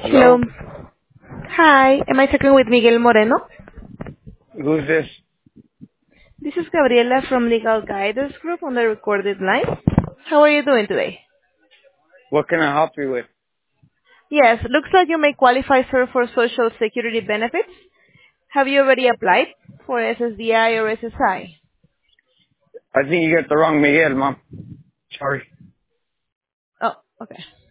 Hello. Hello. Hi, am I talking with Miguel Moreno? Who's this? This is Gabriela from Legal Guidance Group on the recorded line. How are you doing today? What can I help you with? Yes, looks like you may qualify, sir, for Social Security benefits. Have you already applied for SSDI or SSI? I think you got the wrong Miguel, Mom. Sorry. Oh, okay.